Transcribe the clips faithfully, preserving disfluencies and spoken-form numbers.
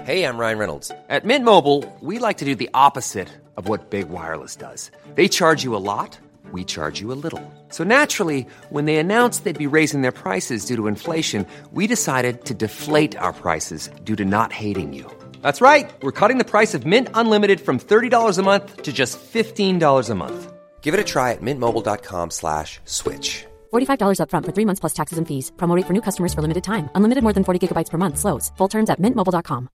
Hey, I'm Ryan Reynolds. At Mint Mobile, we like to do the opposite of what Big Wireless does. They charge you a lot, we charge you a little. So naturally, when they announced they'd be raising their prices due to inflation, we decided to deflate our prices due to not hating you. That's right. We're cutting the price of Mint Unlimited from thirty dollars a month to just fifteen dollars a month. Give it a try at mintmobile.com slash switch. forty-five dollars up front for three months plus taxes and fees. Promo rate for new customers for limited time. Unlimited more than forty gigabytes per month. Slows full terms at mint mobile dot com.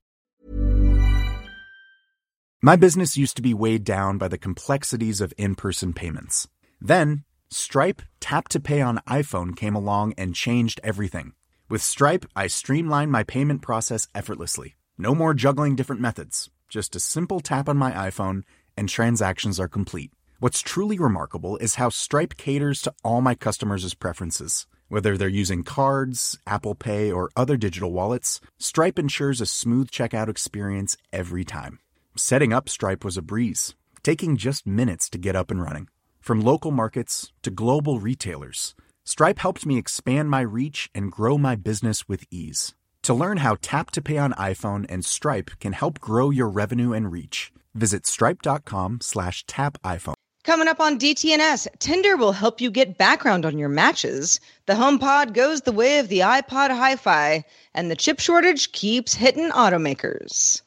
My business used to be weighed down by the complexities of in-person payments. Then, Stripe Tap to Pay on iPhone came along and changed everything. With Stripe, I streamlined my payment process effortlessly. No more juggling different methods. Just a simple tap on my iPhone and transactions are complete. What's truly remarkable is how Stripe caters to all my customers' preferences. Whether they're using cards, Apple Pay, or other digital wallets, Stripe ensures a smooth checkout experience every time. Setting up Stripe was a breeze, taking just minutes to get up and running. From local markets to global retailers, Stripe helped me expand my reach and grow my business with ease. To learn how Tap to Pay on iPhone and Stripe can help grow your revenue and reach, visit stripe.com slash tap iPhone. Coming up on D T N S, Tinder will help you get background on your matches. The HomePod goes the way of the iPod Hi-Fi, and the chip shortage keeps hitting automakers.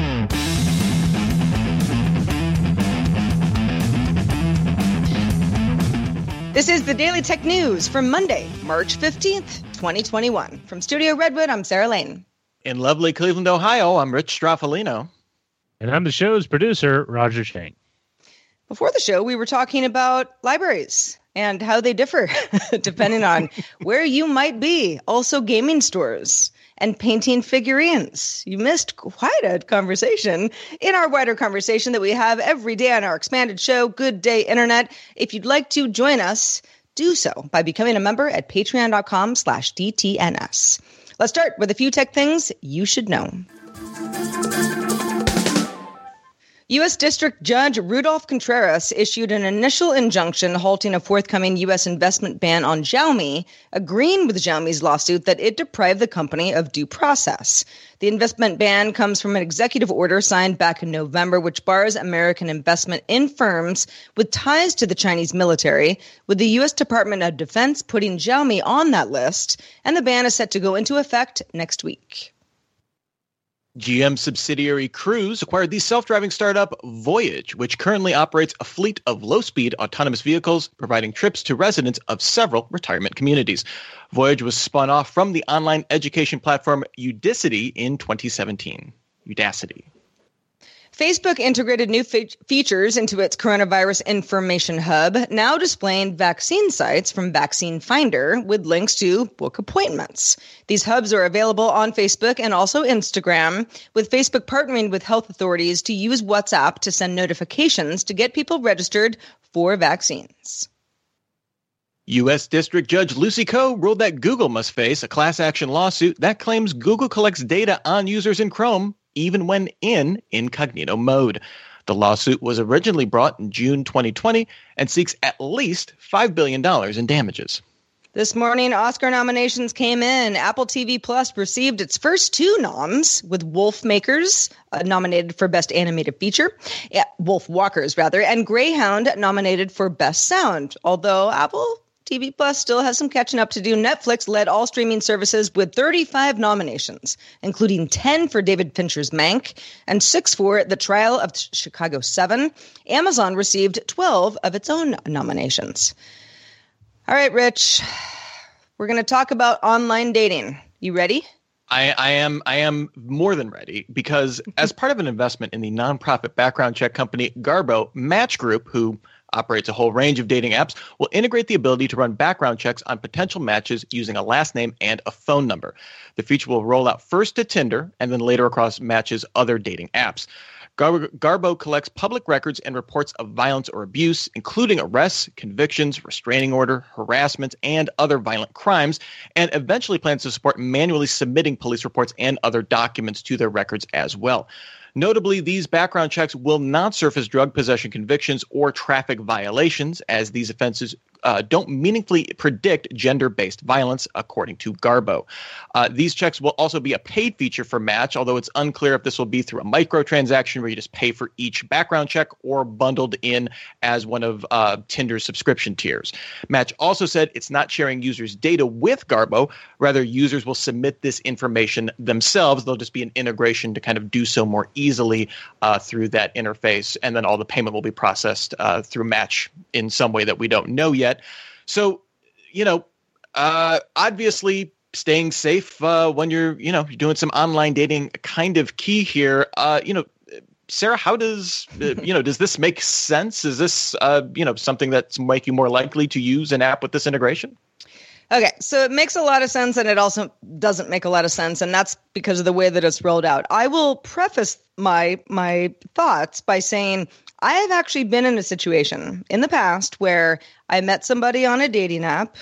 This is the Daily Tech News for Monday, March fifteenth, twenty twenty-one. From Studio Redwood, I'm Sarah Lane. In lovely Cleveland, Ohio, I'm Rich Straffolino. And I'm the show's producer, Roger Chang. Before the show, we were talking about libraries and how they differ depending on where you might be. Also, gaming stores and painting figurines. You missed quite a conversation in our wider conversation that we have every day on our expanded show, Good Day Internet. If you'd like to join us, do so by becoming a member at patreon.com slash DTNS. Let's start with a few tech things you should know. U S. District Judge Rudolph Contreras issued an initial injunction halting a forthcoming U S investment ban on Xiaomi, agreeing with Xiaomi's lawsuit that it deprived the company of due process. The investment ban comes from an executive order signed back in November, which bars American investment in firms with ties to the Chinese military, with the U S. Department of Defense putting Xiaomi on that list, and the ban is set to go into effect next week. G M subsidiary Cruise acquired the self-driving startup Voyage, which currently operates a fleet of low-speed autonomous vehicles, providing trips to residents of several retirement communities. Voyage was spun off from the online education platform Udacity in twenty seventeen. Udacity. Facebook integrated new fe- features into its coronavirus information hub, now displaying vaccine sites from Vaccine Finder with links to book appointments. These hubs are available on Facebook and also Instagram, with Facebook partnering with health authorities to use WhatsApp to send notifications to get people registered for vaccines. U S. District Judge Lucy Koh ruled that Google must face a class action lawsuit that claims Google collects data on users in Chrome even when in incognito mode. The lawsuit was originally brought in June twenty twenty and seeks at least five billion dollars in damages. This morning, Oscar nominations came in. Apple T V Plus received its first two noms, with Wolf Makers uh, nominated for Best Animated Feature, yeah, Wolf Walkers rather, and Greyhound nominated for Best Sound, although Apple T V Plus still has some catching up to do. Netflix led all streaming services with thirty-five nominations, including ten for David Fincher's Mank and six for The Trial of Chicago seven. Amazon received twelve of its own nominations. All right, Rich, we're going to talk about online dating. You ready? I, I am I am more than ready, because as part of an investment in the nonprofit background check company Garbo, Match Group, who operates a whole range of dating apps, will integrate the ability to run background checks on potential matches using a last name and a phone number. The feature will roll out first to Tinder and then later across Match's other dating apps. Gar- Garbo collects public records and reports of violence or abuse, including arrests, convictions, restraining order, harassment, and other violent crimes, and eventually plans to support manually submitting police reports and other documents to their records as well. Notably, these background checks will not surface drug possession convictions or traffic violations, as these offenses uh, don't meaningfully predict gender-based violence, according to Garbo. Uh, these checks will also be a paid feature for Match, although it's unclear if this will be through a microtransaction where you just pay for each background check or bundled in as one of uh, Tinder's subscription tiers. Match also said it's not sharing users' data with Garbo. Rather, users will submit this information themselves. There'll just be an integration to kind of do so more easily uh, through that interface, and then all the payment will be processed uh, through Match in some way that we don't know yet. So, you know, uh, obviously staying safe uh, when you're, you know, you're doing some online dating kind of key here. Uh, you know, Sarah, how does, uh, you know, does this make sense? Is this, uh, you know, something that's make you more likely to use an app with this integration? Okay, so it makes a lot of sense, and it also doesn't make a lot of sense, and that's because of the way that it's rolled out. I will preface my my thoughts by saying I have actually been in a situation in the past where I met somebody on a dating app,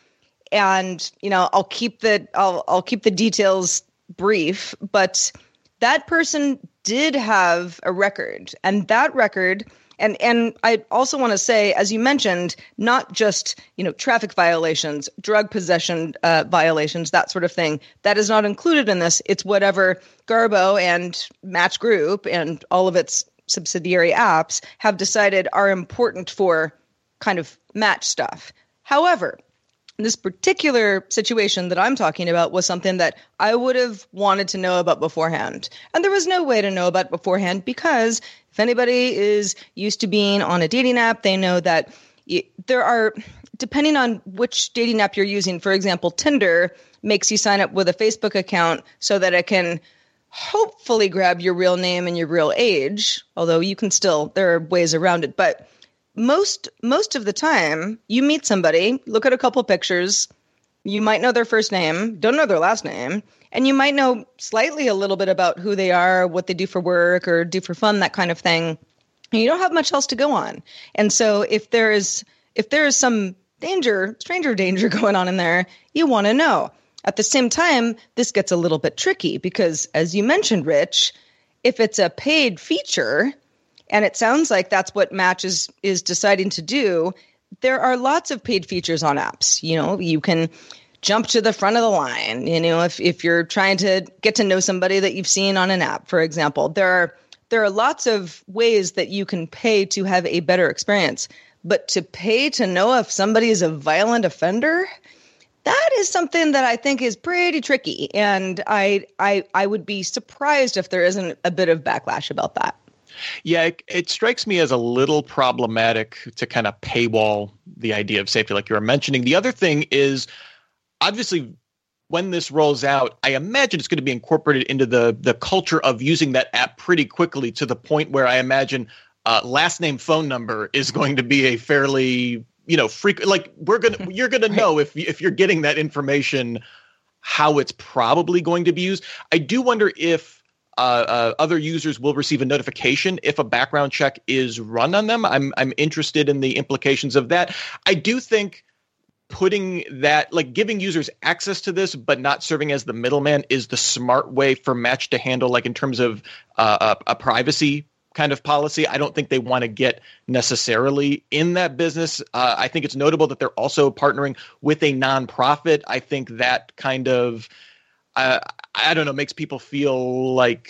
and you know, I'll keep the I'll I'll keep the details brief, but that person did have a record, and that record. And and I also want to say, as you mentioned, not just, you know, traffic violations, drug possession uh, violations, that sort of thing. That is not included in this. It's whatever Garbo and Match Group and all of its subsidiary apps have decided are important for kind of match stuff. However, this particular situation that I'm talking about was something that I would have wanted to know about beforehand. And there was no way to know about beforehand because if anybody is used to being on a dating app, they know that you, there are, depending on which dating app you're using, for example, Tinder makes you sign up with a Facebook account so that it can hopefully grab your real name and your real age, although you can still, there are ways around it. But Most most of the time, you meet somebody, look at a couple pictures, you might know their first name, don't know their last name, and you might know slightly a little bit about who they are, what they do for work or do for fun, that kind of thing. And you don't have much else to go on. And so if there is if there is some danger, stranger danger going on in there, you want to know. At the same time, this gets a little bit tricky because, as you mentioned, Rich, if it's a paid feature, and it sounds like that's what Match is, is deciding to do, there are lots of paid features on apps. You know, you can jump to the front of the line. You know, if, if you're trying to get to know somebody that you've seen on an app, for example, there are there are lots of ways that you can pay to have a better experience. But to pay to know if somebody is a violent offender, that is something that I think is pretty tricky. And I I I would be surprised if there isn't a bit of backlash about that. Yeah, it, it strikes me as a little problematic to kind of paywall the idea of safety like you were mentioning. The other thing is, obviously, when this rolls out, I imagine it's going to be incorporated into the, the culture of using that app pretty quickly to the point where I imagine uh, last name, phone number is going to be a fairly, you know, frequent, like we're going to, you're going to know if, if you're getting that information, how it's probably going to be used. I do wonder if Uh, uh, other users will receive a notification if a background check is run on them. I'm I'm interested in the implications of that. I do think putting that, like giving users access to this, but not serving as the middleman is the smart way for Match to handle, like in terms of uh, a, a privacy kind of policy. I don't think they want to get necessarily in that business. Uh, I think it's notable that they're also partnering with a nonprofit. I think that kind of Uh, I don't know, makes people feel like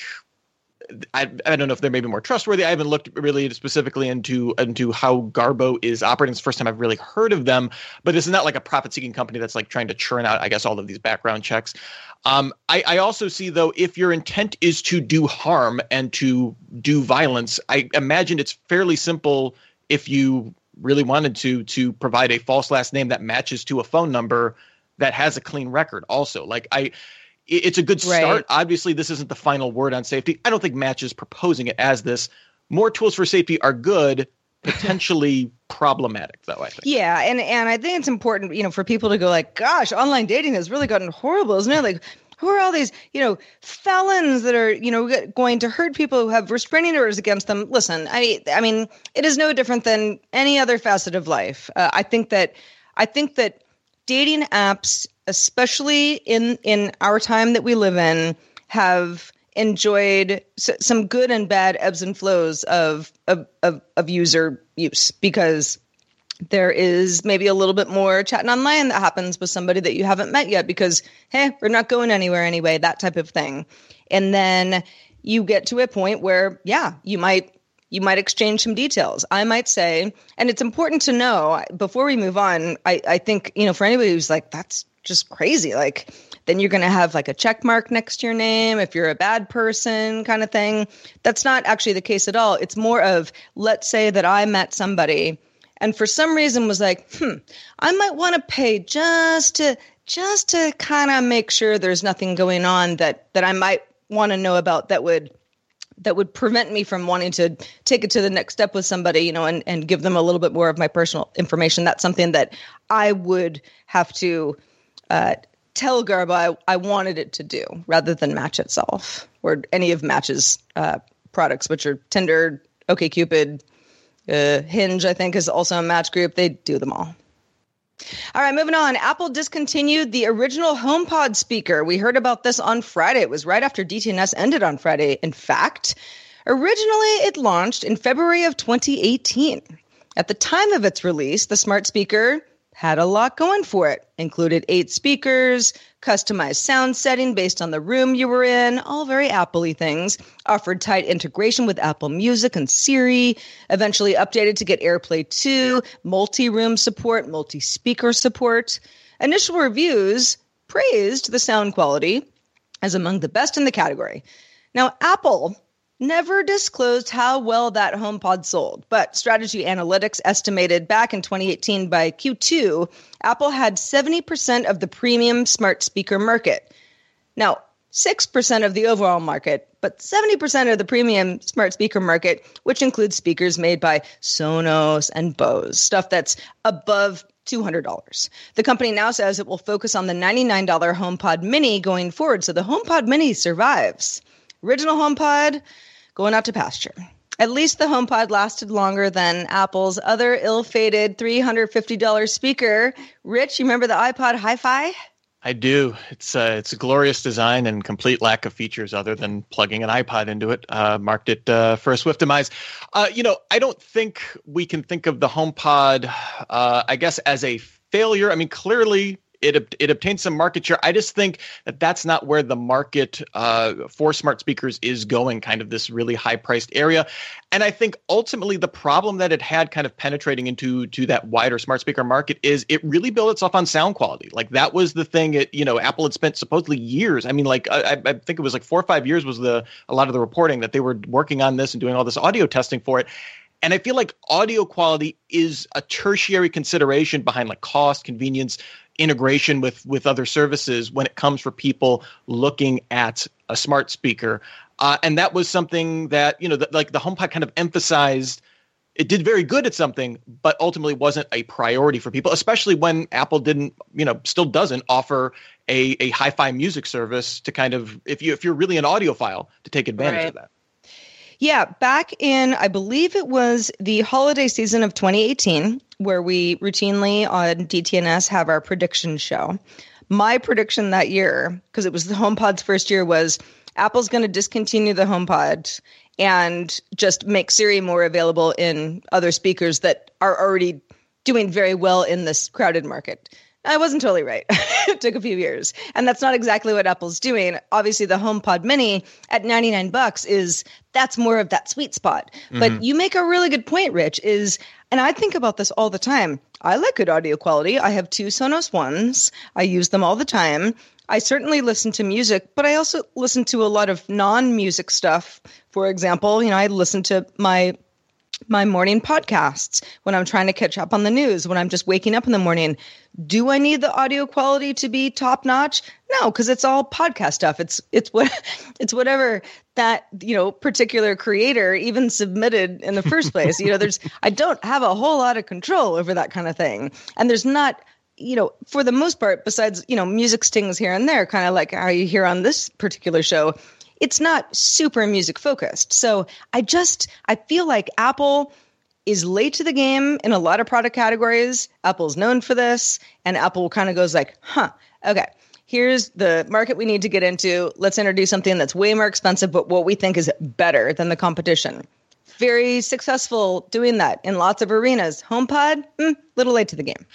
I, I don't know if they're maybe more trustworthy. I haven't looked really specifically into into how Garbo is operating. It's the first time I've really heard of them, but this is not like a profit-seeking company that's like trying to churn out, I guess, all of these background checks. Um, I, I also see, though, if your intent is to do harm and to do violence, I imagine it's fairly simple if you really wanted to to provide a false last name that matches to a phone number that has a clean record also. Like I – It's a good start. Right. Obviously, this isn't the final word on safety. I don't think Match is proposing it as this. More tools for safety are good, potentially problematic, though, I think. Yeah, and, and I think it's important, you know, for people to go like, gosh, online dating has really gotten horrible, isn't it? Like, who are all these, you know, felons that are, you know, going to hurt people who have restraining orders against them? Listen, I, I mean, it is no different than any other facet of life. Uh, I think that, I think that dating apps, especially in, in our time that we live in, have enjoyed s- some good and bad ebbs and flows of, of, of, of user use, because There is maybe a little bit more chatting online that happens with somebody that you haven't met yet because, hey, we're not going anywhere anyway, that type of thing. And then you get to a point where, yeah, you might you might exchange some details. I might say, and it's important to know before we move on, I, I think, you know, for anybody who's like, that's just crazy, like, then you're going to have like a check mark next to your name if you're a bad person kind of thing. That's not actually the case at all. It's more of, let's say that I met somebody and for some reason was like, hmm, I might want to pay just to just to kind of make sure there's nothing going on that that I might want to know about that would that would prevent me from wanting to take it to the next step with somebody, you know, and, and give them a little bit more of my personal information. That's something that I would have to uh, tell Garbo I, I wanted it to do rather than Match itself or any of Match's uh, products, which are Tinder, OkCupid, uh, Hinge, I think is also a Match group. They do them all. All right, moving on. Apple discontinued the original HomePod speaker. We heard about this on Friday. It was right after D T N S ended on Friday. In fact, originally it launched in February of twenty eighteen. At the time of its release, the smart speaker had a lot going for it. Included eight speakers, customized sound setting based on the room you were in, all very Apple-y things. Offered tight integration with Apple Music and Siri. Eventually updated to get AirPlay two, multi-room support, multi-speaker support. Initial reviews praised the sound quality as among the best in the category. Now, Apple never disclosed how well that HomePod sold, but Strategy Analytics estimated back in twenty eighteen by Q two, Apple had seventy percent of the premium smart speaker market. Now, six percent of the overall market, but seventy percent of the premium smart speaker market, which includes speakers made by Sonos and Bose, stuff that's above two hundred dollars. The company now says it will focus on the ninety-nine dollars HomePod Mini going forward, so the HomePod Mini survives. Original HomePod going out to pasture. At least the HomePod lasted longer than Apple's other ill-fated three hundred fifty dollars speaker. Rich, you remember the iPod Hi-Fi? I do. It's uh, it's a glorious design and complete lack of features other than plugging an iPod into it. Uh, marked it uh, for a swift demise. Uh, you know, I don't think we can think of the HomePod, uh, I guess, as a failure. I mean, clearly It, it obtained some market share. I just think that that's not where the market uh, for smart speakers is going, kind of this really high-priced area. And I think ultimately the problem that it had kind of penetrating into to that wider smart speaker market is it really built itself on sound quality. Like that was the thing. It, you know, Apple had spent supposedly years. I mean, like I, I think it was like four or five years was the a lot of the reporting that they were working on this and doing all this audio testing for it. And I feel like audio quality is a tertiary consideration behind like cost, convenience, integration with with other services when it comes for people looking at a smart speaker. Uh, and that was something that, you know, that, like the HomePod kind of emphasized. It did very good at something, but ultimately wasn't a priority for people, especially when Apple didn't, you know, still doesn't offer a, a hi-fi music service to kind of, if you if you're really an audiophile, to take advantage right. of that. Yeah, back in, I believe it was the holiday season of twenty eighteen, where we routinely on D T N S have our prediction show. My prediction that year, because it was the HomePod's first year, was Apple's going to discontinue the HomePod and just make Siri more available in other speakers that are already doing very well in this crowded market. I wasn't totally right. It took a few years. And that's not exactly what Apple's doing. Obviously, the HomePod Mini at ninety-nine bucks is, that's more of that sweet spot. Mm-hmm. But you make a really good point, Rich, is, and I think about this all the time. I like good audio quality. I have two Sonos Ones. I use them all the time. I certainly listen to music, but I also listen to a lot of non-music stuff. For example, you know, I listen to my my morning podcasts when I'm trying to catch up on the news, when I'm just waking up in the morning. Do I need the audio quality to be top notch? No, because it's all podcast stuff. It's it's what it's whatever that, you know, particular creator even submitted in the first place. You know, there's I don't have a whole lot of control over that kind of thing. And there's not, you know, for the most part, besides, you know, music stings here and there, kind of like how you hear on this particular show, it's not super music focused. So I just, I feel like Apple is late to the game in a lot of product categories. Apple's known for this, and Apple kind of goes like, huh, okay, here's the market we need to get into. Let's introduce something that's way more expensive, but what we think is better than the competition. very successful doing that in lots of arenas. HomePod, mm, little late to the game.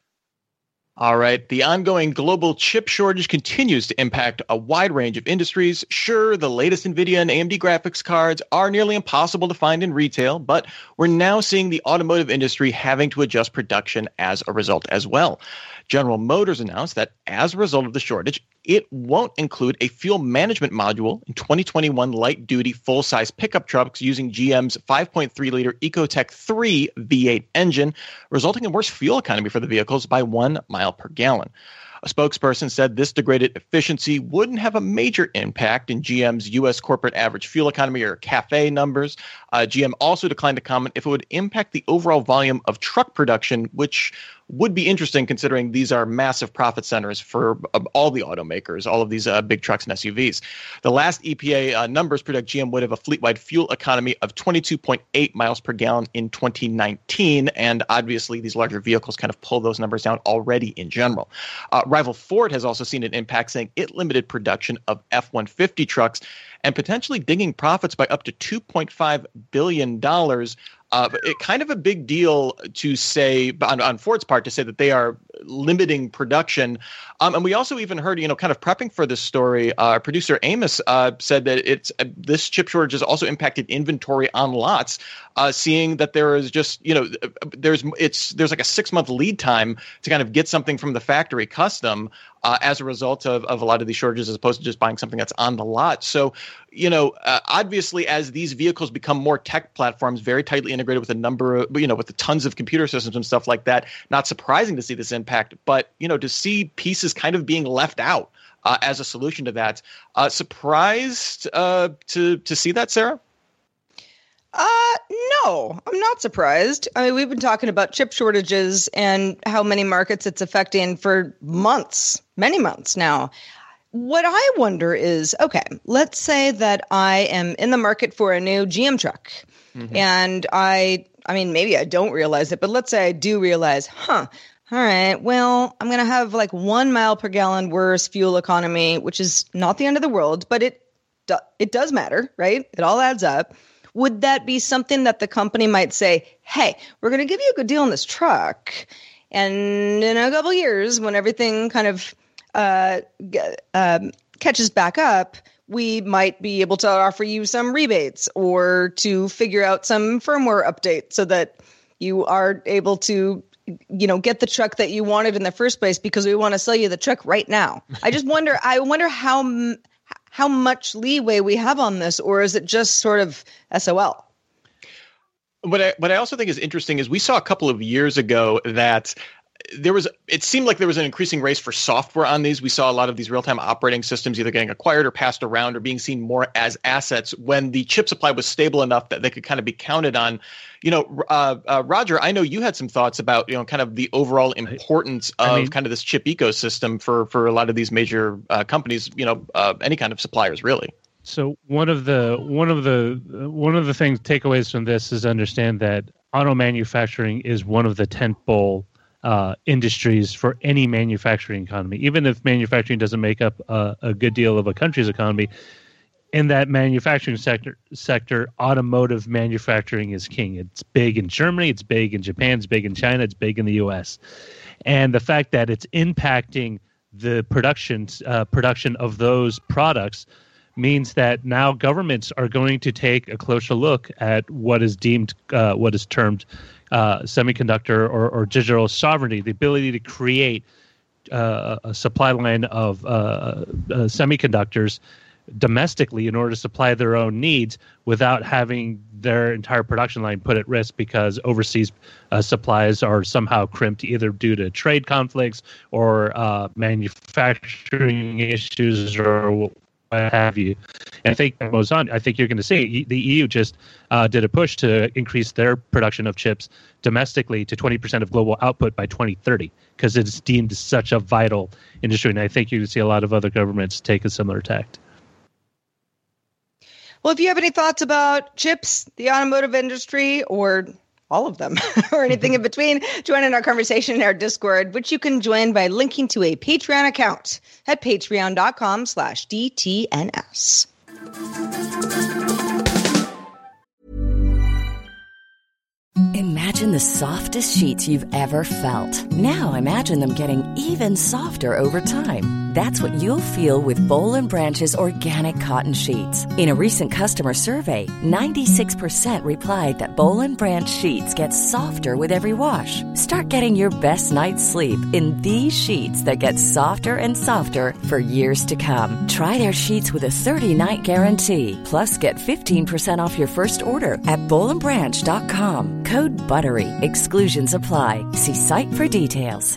All right. The ongoing global chip shortage continues to impact a wide range of industries. Sure, the latest NVIDIA and A M D graphics cards are nearly impossible to find in retail, but we're now seeing the automotive industry having to adjust production as a result as well. General Motors announced that as a result of the shortage, it won't include a fuel management module in twenty twenty-one light-duty full-size pickup trucks using G M's five point three liter Ecotec three V eight engine, resulting in worse fuel economy for the vehicles by one mile per gallon. A spokesperson said this degraded efficiency wouldn't have a major impact in G M's U S corporate average fuel economy or CAFE numbers. Uh, G M also declined to comment if it would impact the overall volume of truck production, which would be interesting considering these are massive profit centers for uh, all the automakers, all of these uh, big trucks and S U Vs. The last E P A uh, numbers predict G M would have a fleet-wide fuel economy of twenty-two point eight miles per gallon in twenty nineteen, and obviously these larger vehicles kind of pull those numbers down already in general. Uh, rival Ford has also seen an impact, saying it limited production of F one fifty trucks and potentially dinging profits by up to two point five billion dollars. Uh, it kind of a big deal to say on, on Ford's part to say that they are limiting production. Um, and we also even heard, you know, kind of prepping for this story, uh, producer Amos uh, said that it's uh, this chip shortage has also impacted inventory on lots, uh, seeing that there is just, you know, there's it's there's like a six month lead time to kind of get something from the factory custom uh, as a result of, of a lot of these shortages, as opposed to just buying something that's on the lot. So, you know, uh, obviously, as these vehicles become more tech platforms, very tightly integrated with a number of, you know, with the tons of computer systems and stuff like that, not surprising to see this impact. But, you know, to see pieces kind of being left out uh, as a solution to that, uh, surprised uh, to to see that, Sarah? Uh, no, I'm not surprised. I mean, we've been talking about chip shortages and how many markets it's affecting for months, many months now. What I wonder is, okay, let's say that I am in the market for a new G M truck. Mm-hmm. And I, I mean, maybe I don't realize it, but let's say I do realize, huh, all right, well, I'm going to have like one mile per gallon worse fuel economy, which is not the end of the world, but it, do, it does matter, right? It all adds up. Would that be something that the company might say, hey, we're going to give you a good deal on this truck, and in a couple of years, when everything kind of uh, um, catches back up, we might be able to offer you some rebates or to figure out some firmware update so that you are able to, you know, get the truck that you wanted in the first place, because we want to sell you the truck right now. I just wonder, I wonder how how much leeway we have on this, or is it just sort of S O L? What I, what I also think is interesting is we saw a couple of years ago that there was, it seemed like there was an increasing race for software on these. We saw a lot of these real-time operating systems either getting acquired or passed around or being seen more as assets when the chip supply was stable enough that they could kind of be counted on. You know, uh, uh, Roger, I know you had some thoughts about, you know, kind of the overall importance of I mean, kind of this chip ecosystem for, for a lot of these major uh, companies, you know, uh, any kind of suppliers, really. So one of the one of the one of the things takeaways from this is understand that auto manufacturing is one of the tentpole uh, industries for any manufacturing economy. Even if manufacturing doesn't make up a, a good deal of a country's economy, in that manufacturing sector, sector, automotive manufacturing is king. It's big in Germany, it's big in Japan, it's big in China, it's big in the U S. And the fact that it's impacting the production uh, production of those products means that now governments are going to take a closer look at what is deemed, uh, what is termed uh, semiconductor or, or digital sovereignty, the ability to create uh, a supply line of uh, uh, semiconductors domestically in order to supply their own needs without having their entire production line put at risk because overseas uh, supplies are somehow crimped either due to trade conflicts or uh, manufacturing issues or what have you. And I think that goes on. I think you're going to see the E U just uh, did a push to increase their production of chips domestically to twenty percent of global output by twenty thirty because it's deemed such a vital industry. And I think you see a lot of other governments take a similar tact. Well, if you have any thoughts about chips, the automotive industry, or all of them, or anything in between, join in our conversation in our Discord, which you can join by linking to a Patreon account at patreon.com slash DTNS. Imagine the softest sheets you've ever felt. Now imagine them getting even softer over time. That's what you'll feel with Boll and Branch's organic cotton sheets. In a recent customer survey, ninety-six percent replied that Boll and Branch sheets get softer with every wash. Start getting your best night's sleep in these sheets that get softer and softer for years to come. Try their sheets with a thirty-night guarantee. Plus, get fifteen percent off your first order at boll and branch dot com. Code BUTTERY. Exclusions apply. See site for details.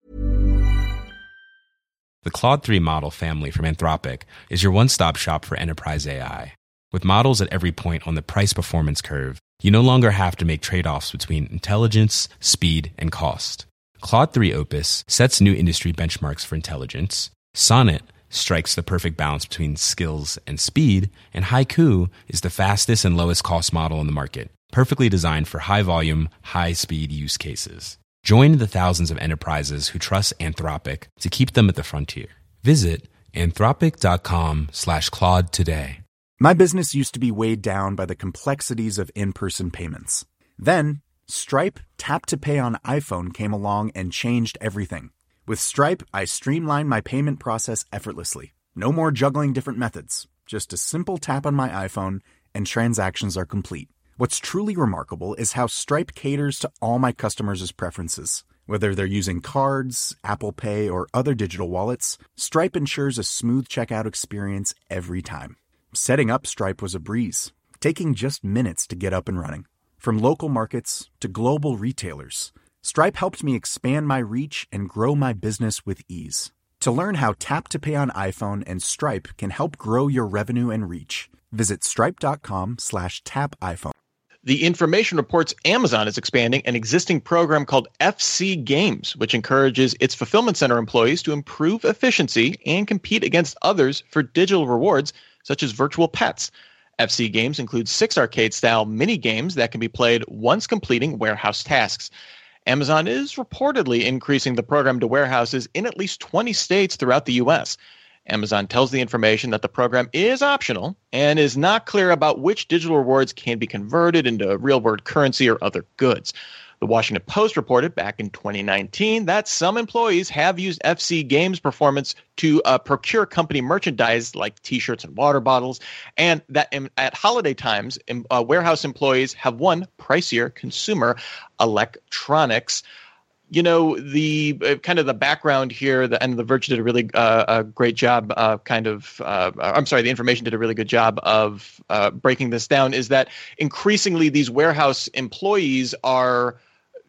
The Claude three model family from Anthropic is your one-stop shop for enterprise A I. With models at every point on the price-performance curve, you no longer have to make trade-offs between intelligence, speed, and cost. Claude three Opus sets new industry benchmarks for intelligence. Sonnet strikes the perfect balance between skills and speed. And Haiku is the fastest and lowest cost model in the market, perfectly designed for high-volume, high-speed use cases. Join the thousands of enterprises who trust Anthropic to keep them at the frontier. Visit anthropic.com slash Claude today. My business used to be weighed down by the complexities of in-person payments. Then, Stripe Tap to Pay on iPhone came along and changed everything. With Stripe, I streamlined my payment process effortlessly. No more juggling different methods. Just a simple tap on my iPhone and transactions are complete. What's truly remarkable is how Stripe caters to all my customers' preferences. Whether they're using cards, Apple Pay, or other digital wallets, Stripe ensures a smooth checkout experience every time. Setting up Stripe was a breeze, taking just minutes to get up and running. From local markets to global retailers, Stripe helped me expand my reach and grow my business with ease. To learn how Tap to Pay on iPhone and Stripe can help grow your revenue and reach, visit stripe.com slash tap iPhone. The information reports Amazon is expanding an existing program called F C Games, which encourages its fulfillment center employees to improve efficiency and compete against others for digital rewards, such as virtual pets. F C Games includes six arcade-style mini-games that can be played once completing warehouse tasks. Amazon is reportedly increasing the program to warehouses in at least twenty states throughout the U S. Amazon tells the information that the program is optional and is not clear about which digital rewards can be converted into real-world currency or other goods. The Washington Post reported back in twenty nineteen that some employees have used F C Games performance to uh, procure company merchandise like T-shirts and water bottles, and that in, at holiday times, in, uh, warehouse employees have won pricier consumer electronics. You know, the uh, kind of the background here, the, and The Verge did a really uh, a great job uh, kind of, uh, I'm sorry, the information did a really good job of uh, breaking this down, is that increasingly these warehouse employees are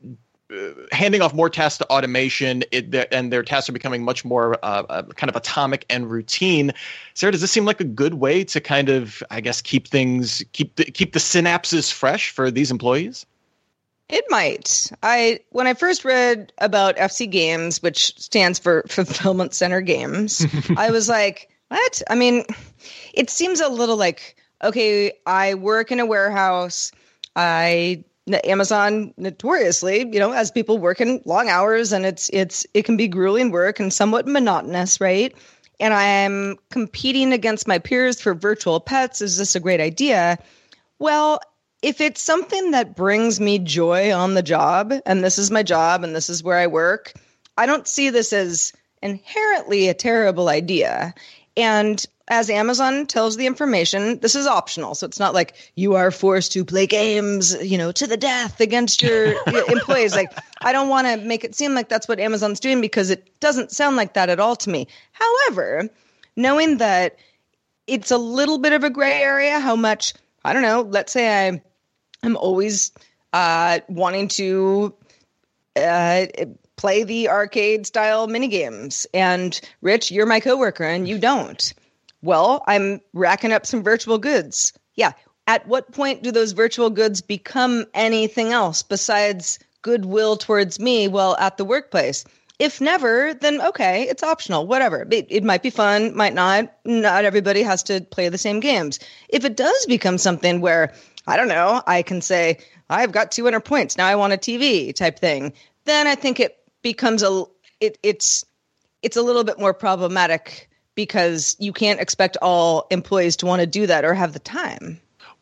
uh, handing off more tasks to automation, it, and their tasks are becoming much more uh, uh, kind of atomic and routine. Sarah, does this seem like a good way to kind of, I guess, keep things, keep the, keep the synapses fresh for these employees? It might. I when I first read about F C Games, which stands for Fulfillment Center Games, I was like, what? I mean, it seems a little like, okay, I work in a warehouse. I Amazon notoriously, you know, as people work in long hours, and it's it's it can be grueling work and somewhat monotonous, right? And I'm competing against my peers for virtual pets. Is this a great idea? Well, if it's something that brings me joy on the job, and this is my job and this is where I work, I don't see this as inherently a terrible idea. And as Amazon tells the information, this is optional. So it's not like you are forced to play games, you know, to the death against your employees. Like, I don't want to make it seem like that's what Amazon's doing, because it doesn't sound like that at all to me. However, knowing that it's a little bit of a gray area, how much, I don't know, let's say I I'm always uh, wanting to uh, play the arcade style minigames. And Rich, you're my coworker and you don't. Well, I'm racking up some virtual goods. Yeah. At what point do those virtual goods become anything else besides goodwill towards me while at the workplace? If never, then okay, it's optional, whatever. It, it might be fun, might not. Not everybody has to play the same games. If it does become something where, I don't know, I can say, I've got two hundred points, now I want a T V type thing, then I think it becomes a, it, it's, it's a little bit more problematic, because you can't expect all employees to want to do that or have the time.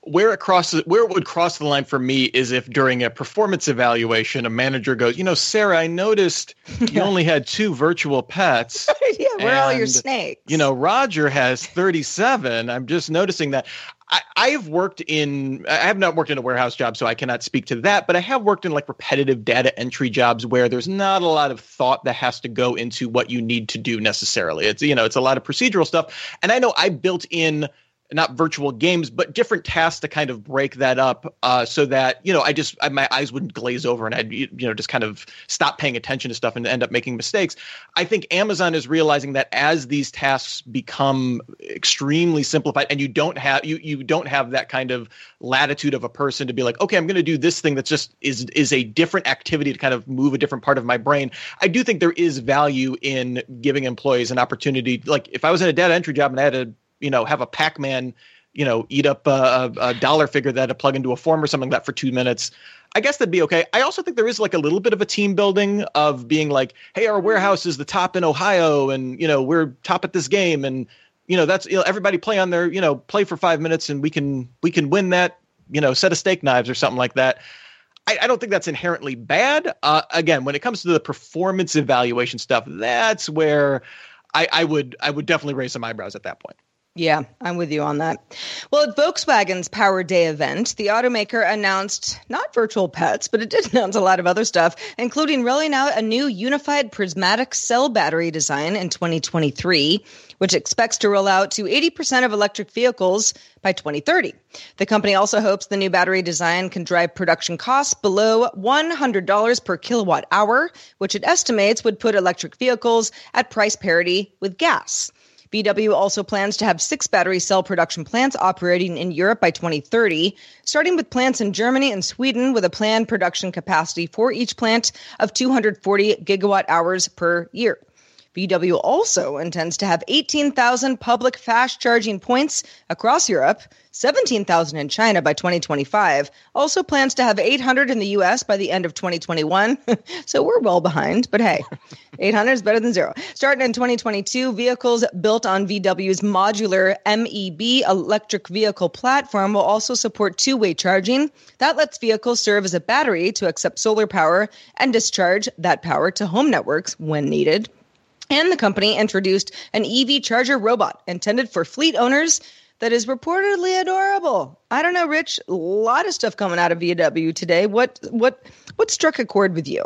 Where it crosses, where it would cross the line for me is if during a performance evaluation, a manager goes, you know, Sarah, I noticed you only had two virtual pets. Yeah, where are all your and, snakes? You know, Roger has thirty-seven. I'm just noticing that. I, I have worked in, I have not worked in a warehouse job, so I cannot speak to that, but I have worked in like repetitive data entry jobs where there's not a lot of thought that has to go into what you need to do necessarily. It's, you know, it's a lot of procedural stuff. And I know I built in not virtual games, but different tasks to kind of break that up uh, so that, you know, I just, I, my eyes wouldn't glaze over and I'd, you know, just kind of stop paying attention to stuff and end up making mistakes. I think Amazon is realizing that as these tasks become extremely simplified and you don't have, you, you don't have that kind of latitude of a person to be like, okay, I'm going to do this thing that's just is, is a different activity to kind of move a different part of my brain. I do think there is value in giving employees an opportunity. Like if I was in a data entry job and I had to, you know, have a Pac-Man, you know, eat up a, a dollar figure that had to plug into a form or something like that for two minutes, I guess that'd be okay. I also think there is like a little bit of a team building of being like, hey, our warehouse is the top in Ohio and, you know, we're top at this game. And, you know, that's, you know, everybody play on their, you know, play for five minutes and we can, we can win that, you know, set of steak knives or something like that. I, I don't think that's inherently bad. Uh, again, when it comes to the performance evaluation stuff, that's where I, I would, I would definitely raise some eyebrows at that point. Yeah, I'm with you on that. Well, at Volkswagen's Power Day event, the automaker announced not virtual pets, but it did announce a lot of other stuff, including rolling out a new unified prismatic cell battery design in twenty twenty-three, which expects to roll out to eighty percent of electric vehicles by twenty thirty. The company also hopes the new battery design can drive production costs below one hundred dollars per kilowatt hour, which it estimates would put electric vehicles at price parity with gas. V W also plans to have six battery cell production plants operating in Europe by twenty thirty, starting with plants in Germany and Sweden with a planned production capacity for each plant of two hundred forty gigawatt hours per year. V W also intends to have eighteen thousand public fast charging points across Europe, seventeen thousand in China by twenty twenty-five, also plans to have eight hundred in the U S by the end of twenty twenty-one. So we're well behind, but hey, eight hundred is better than zero. Starting in twenty twenty-two, vehicles built on V W's modular M E B electric vehicle platform will also support two-way charging. That lets vehicles serve as a battery to accept solar power and discharge that power to home networks when needed. And the company introduced an E V charger robot intended for fleet owners that is reportedly adorable. I don't know, Rich, a lot of stuff coming out of V W today. What what what struck a chord with you?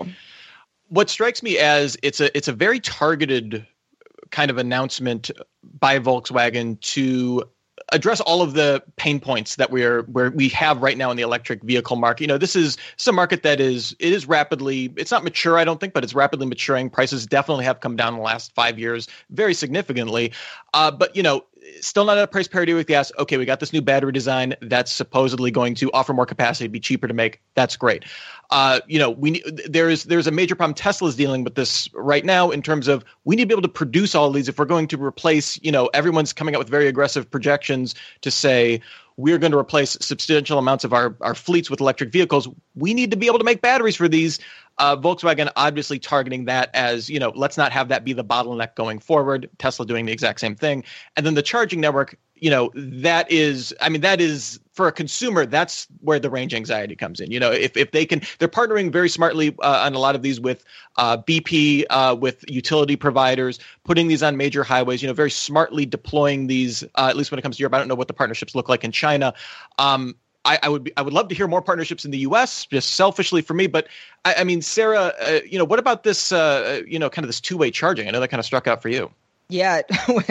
What strikes me as it's a it's a very targeted kind of announcement by Volkswagen to address all of the pain points that we're where we have right now in the electric vehicle market. You know, this is it's a market that is it is rapidly, it's not mature, I don't think, but it's rapidly maturing. Prices definitely have come down in the last five years very significantly. Uh, but, you know, still not at a price parity with gas. Okay, we got this new battery design that's supposedly going to offer more capacity, be cheaper to make. That's great. Uh, you know, we there is there's a major problem. Tesla's dealing with this right now in terms of we need to be able to produce all of these if we're going to replace. You know, everyone's coming out with very aggressive projections to say we're going to replace substantial amounts of our our fleets with electric vehicles. We need to be able to make batteries for these. Uh, Volkswagen obviously targeting that as, you know, let's not have that be the bottleneck going forward. Tesla doing the exact same thing. And then the charging network, you know, that is, I mean, that is for a consumer, that's where the range anxiety comes in. You know, if, if they can, they're partnering very smartly uh, on a lot of these with uh, B P, uh, with utility providers, putting these on major highways, you know, very smartly deploying these, uh, at least when it comes to Europe. I don't know what the partnerships look like in China. Um, I, I would be, I would love to hear more partnerships in the U S, just selfishly for me. But I, I mean, Sarah, uh, you know, what about this, uh, you know, kind of this two-way charging? I know that kind of struck out for you. Yeah,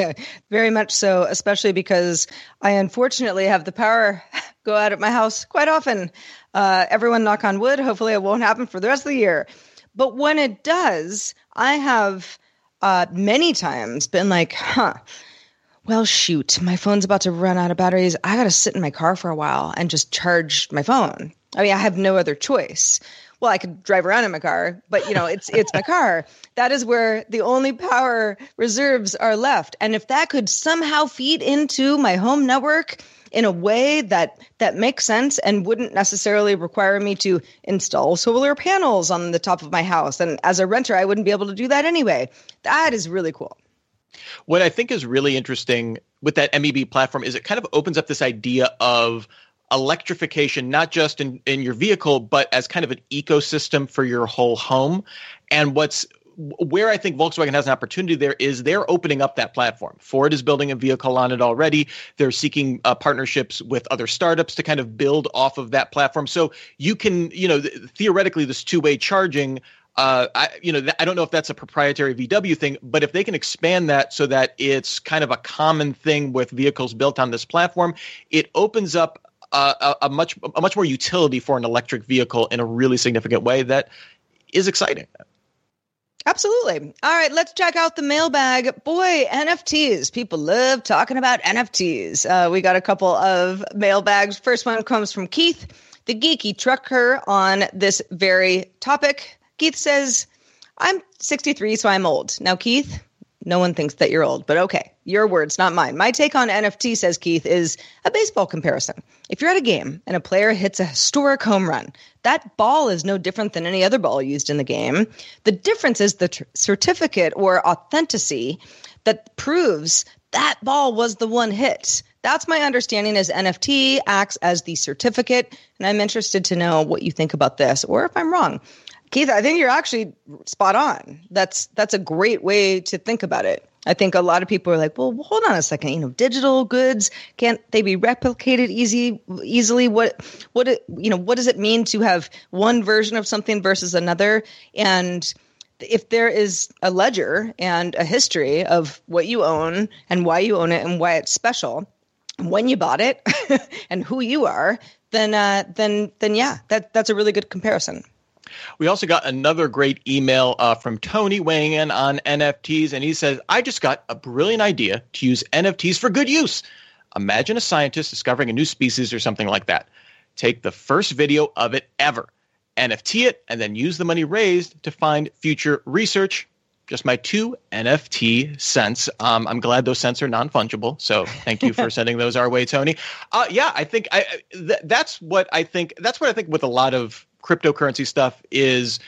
very much so, especially because I unfortunately have the power go out at my house quite often. Uh, everyone knock on wood. Hopefully it won't happen for the rest of the year. But when it does, I have uh, many times been like, huh, well, shoot, my phone's about to run out of batteries. I got to sit in my car for a while and just charge my phone. I mean, I have no other choice. Well, I could drive around in my car, but, you know, it's it's my car. That is where the only power reserves are left. And if that could somehow feed into my home network in a way that that makes sense and wouldn't necessarily require me to install solar panels on the top of my house. And as a renter, I wouldn't be able to do that anyway. That is really cool. What I think is really interesting with that M E B platform is it kind of opens up this idea of electrification, not just in, in your vehicle, but as kind of an ecosystem for your whole home. And what's where I think Volkswagen has an opportunity there is they're opening up that platform. Ford is building a vehicle on it already. They're seeking uh, partnerships with other startups to kind of build off of that platform. So you can, you know, th- theoretically, this two-way charging, uh, I, you know, th- I don't know if that's a proprietary V W thing, but if they can expand that so that it's kind of a common thing with vehicles built on this platform, it opens up uh, a, a much a much more utility for an electric vehicle in a really significant way that is exciting. Absolutely. All right, let's check out the mailbag. Boy, N F Ts. People love talking about N F Ts. Uh, we got a couple of mailbags. First one comes from Keith, the geeky trucker, on this very topic. Keith says, I'm sixty-three, so I'm old. Now, Keith, no one thinks that you're old, but okay, your words, not mine. My take on N F T, says Keith, is a baseball comparison. If you're at a game and a player hits a historic home run, that ball is no different than any other ball used in the game. The difference is the tr- certificate or authenticity that proves that ball was the one hit. That's my understanding, as N F T acts as the certificate, and I'm interested to know what you think about this, or if I'm wrong. Keith, I think you're actually spot on. That's that's a great way to think about it. I think a lot of people are like, well, hold on a second. You know, digital goods, can't they be replicated easy, easily? What, what, you know, what does it mean to have one version of something versus another? And if there is a ledger and a history of what you own and why you own it and why it's special, when you bought it, and who you are, then, uh, then, then, yeah, that that's a really good comparison. We also got another great email uh, from Tony weighing in on N F Ts, and he says, I just got a brilliant idea to use N F Ts for good use. Imagine a scientist discovering a new species or something like that. Take the first video of it ever, N F T it, and then use the money raised to find future research. Just my two N F T cents. Um, I'm glad those cents are non-fungible, so thank you for sending those our way, Tony. Uh, yeah, I think I, th- that's what I think. That's what I think with a lot of cryptocurrency stuff is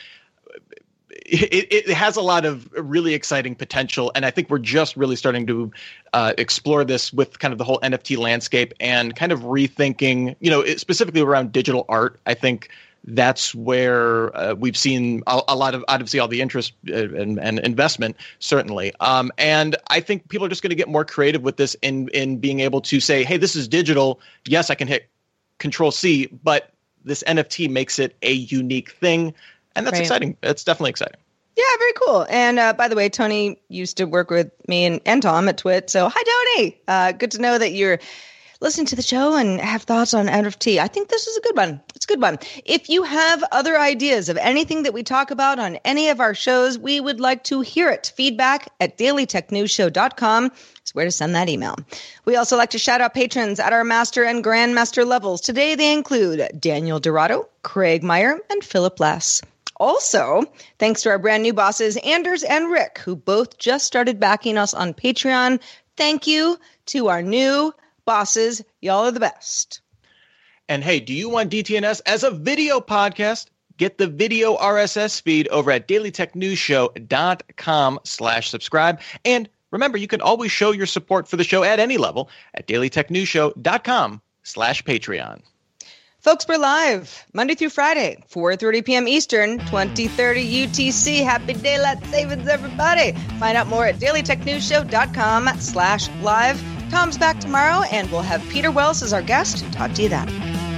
it, it has a lot of really exciting potential. And I think we're just really starting to uh, explore this with kind of the whole N F T landscape and kind of rethinking, you know, specifically around digital art. I think that's where uh, we've seen a, a lot of, obviously, all the interest and, and investment, certainly. Um, and I think people are just going to get more creative with this in, in being able to say, hey, this is digital. Yes, I can hit Control C, but this N F T makes it a unique thing, and that's right. Exciting. It's definitely exciting. Yeah, very cool. And uh, by the way, Tony used to work with me and, and Tom at Twit. So hi, Tony. Uh, good to know that you're listening to the show and have thoughts on N F T. I think this is a good one. It's a good one. If you have other ideas of anything that we talk about on any of our shows, we would like to hear it. Feedback at daily tech news show dot com is where to send that email. We also like to shout out patrons at our master and grandmaster levels. Today they include Daniel Dorado, Craig Meyer, and Philip Less. Also, thanks to our brand new bosses, Anders and Rick, who both just started backing us on Patreon. Thank you to our new bosses. Y'all are the best. And hey, do you want D T N S as a video podcast? Get the video R S S feed over at daily tech news show dot com slash subscribe. And remember, you can always show your support for the show at any level at daily tech news show dot com slash Patreon. Folks, we're live Monday through Friday, four thirty p.m. Eastern, twenty thirty U T C. Happy daylight savings, everybody. Find out more at daily tech news show dot com slash live. Tom's back tomorrow, and we'll have Peter Wells as our guest. Talk to you then.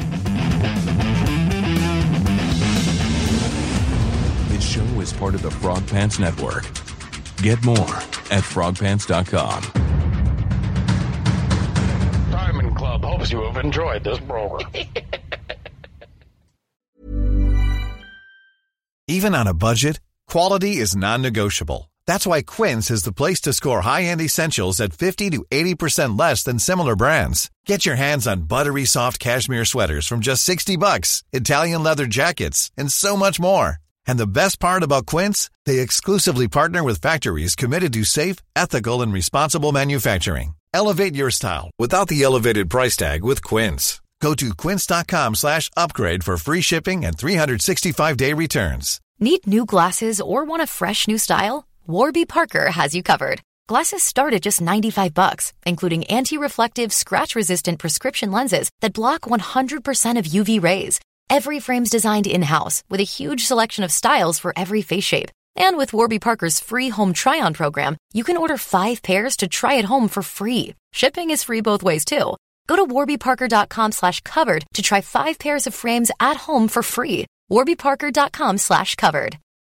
This show is part of the Frog Pants Network. Get more at frog pants dot com. Diamond Club hopes you have enjoyed this program. Even on a budget, quality is non-negotiable. That's why Quince is the place to score high-end essentials at fifty to eighty percent less than similar brands. Get your hands on buttery soft cashmere sweaters from just sixty bucks, Italian leather jackets, and so much more. And the best part about Quince, they exclusively partner with factories committed to safe, ethical, and responsible manufacturing. Elevate your style without the elevated price tag with Quince. Go to quince dot com slash upgrade for free shipping and three sixty-five day returns. Need new glasses or want a fresh new style? Warby Parker has you covered. Glasses start at just ninety-five bucks, including anti-reflective, scratch-resistant prescription lenses that block one hundred percent of U V rays. Every frame's designed in-house with a huge selection of styles for every face shape. And with Warby Parker's free home try-on program, you can order five pairs to try at home for free. Shipping is free both ways, too. Go to warbyparker.com slash covered to try five pairs of frames at home for free. warbyparker.com slash covered.